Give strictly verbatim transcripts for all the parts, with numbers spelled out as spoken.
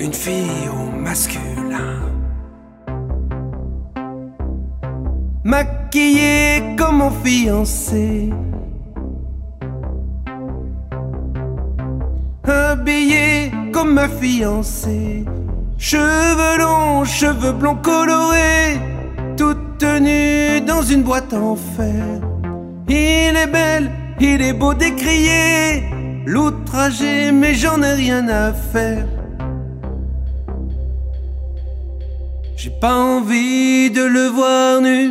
une fille au masculin. Maquillée comme mon fiancé, habillée comme ma fiancée, cheveux longs, cheveux blonds colorés, toute tenue dans une boîte en fer. Il est belle, il est beau décrier, l'outragé, mais j'en ai rien à faire. J'ai pas envie de le voir nu.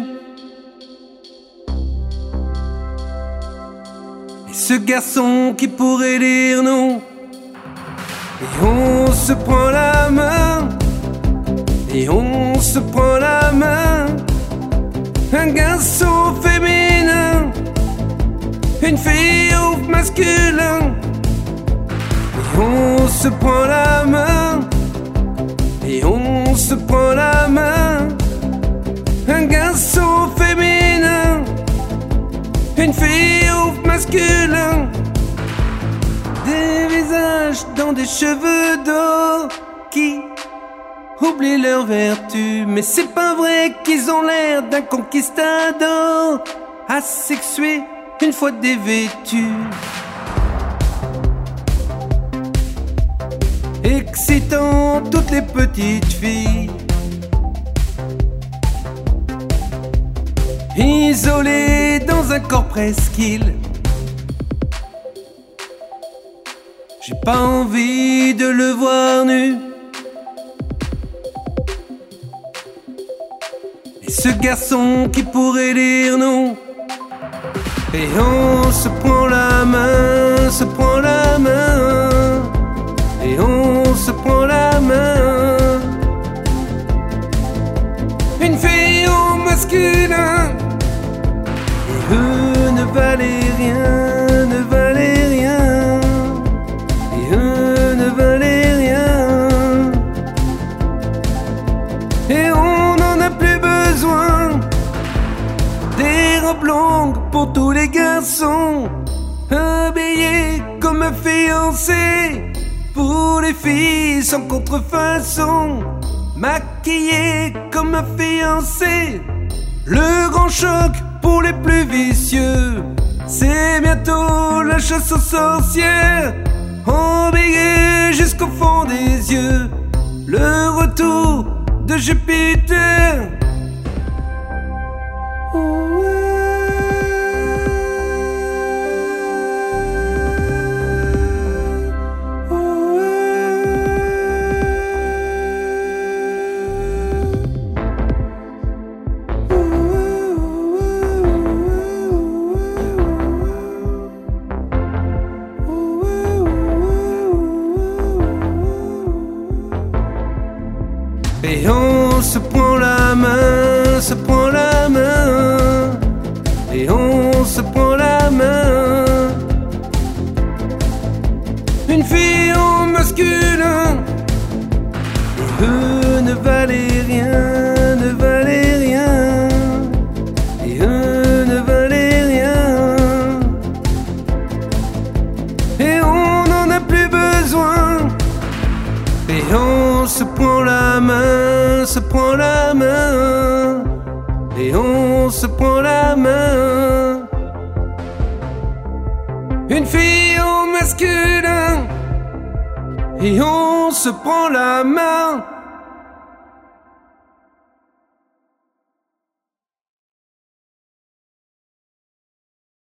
Et ce garçon qui pourrait dire non. Et on se prend la main, et on se prend la main. Un garçon féminin, une fille au masculin. Et on se prend la main, et on se prend la main. Un garçon féminin, une fille au masculin. Des visages dans des cheveux d'or qui oublient leur vertu. Mais c'est pas vrai qu'ils ont l'air d'un conquistador asexué une fois dévêtu. Excitant toutes les petites filles, isolées dans un corps presqu'île. J'ai pas envie de le voir nu. Et ce garçon qui pourrait dire non. Et on se prend la main, se prend la main. Et on se prend la main. Une fille au masculin. Et eux ne valaient rien, ne valaient rien. Et eux ne valaient rien. Et on n'en a plus besoin. Des robes longues pour tous les garçons, habillés comme un fiancé. Pour les filles sans contrefaçon, maquillées comme un fiancé. Le grand choc pour les plus vicieux, c'est bientôt la chasse aux sorcières. Embigué jusqu'au fond des yeux, le retour de Jupiter. Et on se prend la main, se prend la main. Et on se prend la main. Une fille au masculin. Et eux ne valaient rien, ne valaient rien. Et eux ne valaient rien. Et on n'en a plus besoin. Et on se prend la main, se prend la main. Et on se prend la main. Une fille au masculin. Et on se prend la main.